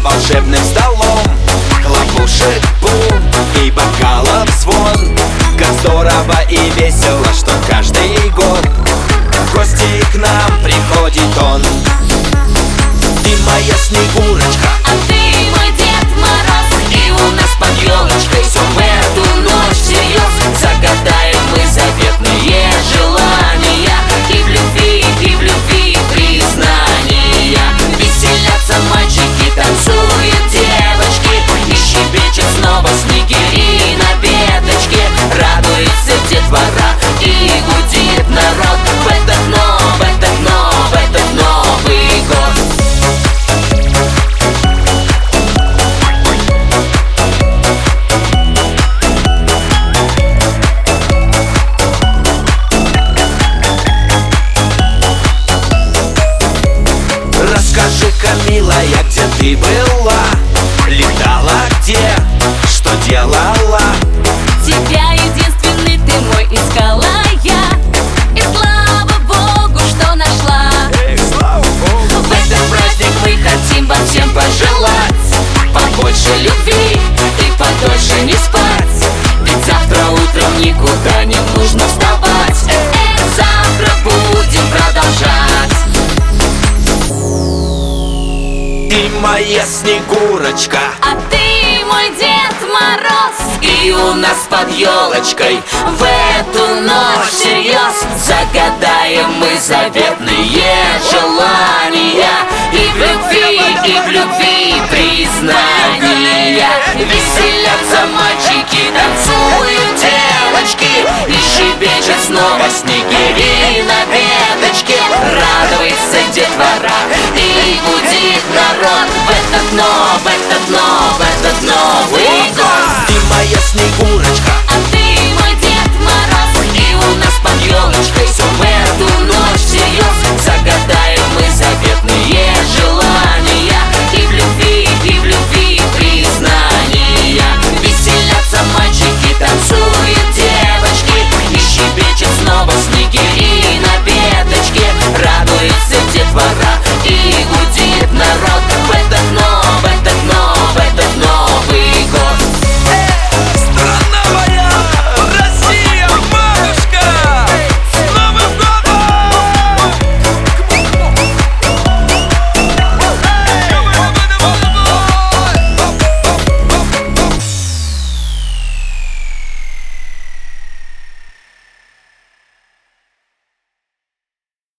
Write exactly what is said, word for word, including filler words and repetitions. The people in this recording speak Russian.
волшебным столом. Хлопушек бум и бокалов звон. Как здорово и весело, что каждый год в гости к нам приходит он. Ты моя Снегурочка, а ты мой Дед Мороз. И у нас под елочкой все в эту ночь всерьез. Загадаем мы заветные желания. И в любви, и в любви признания. Веселятся мальчики, танцуют девочки. И щебечет снова снегири на веточке. Радуется детвора и гудит народ в этот нов, в этот нов, в этот Новый год. Расскажи-ка, милая, где ты была? Летала где? Что делала? Тебя единственный ты мой искала я. И слава Богу, что нашла. Эх, слава Богу! В этот праздник мы хотим вам всем пожелать побольше любви и подольше не спать. Ведь завтра утром никуда не нужно вставать. Эх, завтра будем продолжать. Ты моя Снегурочка, А ты мой Дед Мороз. И у нас под елочкой в эту ночь всерьез загадаем мы заветные желания. И в любви, и в любви признания. Веселятся мальчики, танцуют девочки. И щебечет снова снегири на веточке. Радуется детвора и гудит народ в этот нов, в этот нов, в этот Новый год. ты моя Снегурочка.